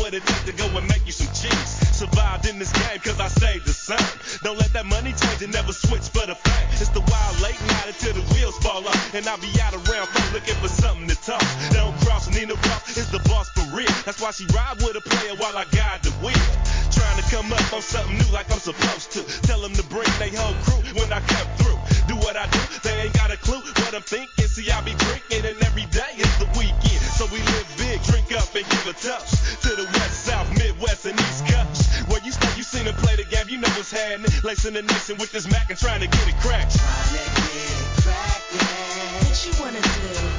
what it takes to go and make you some cheese. Survived in this game cause I stayed the same. Don't let that money change and never switch for the fame. It's the wild late night until the wheels fall off. And I'll be out around folk looking for something to talk. Don't cross Nina Ross is the boss for real. That's why she ride with a player while I guide the wheel. Trying to come up on something new like I'm supposed to. Tell them to bring they whole crew when I come through. Do what I do, they ain't got a clue what I'm thinking. See, I be drinking and every day is the weekend. So we live big, drink up and give a toast to the west, south, midwest, and east coast. Where you stay, you seen them play the game, you know what's happening. Lacing the nation with this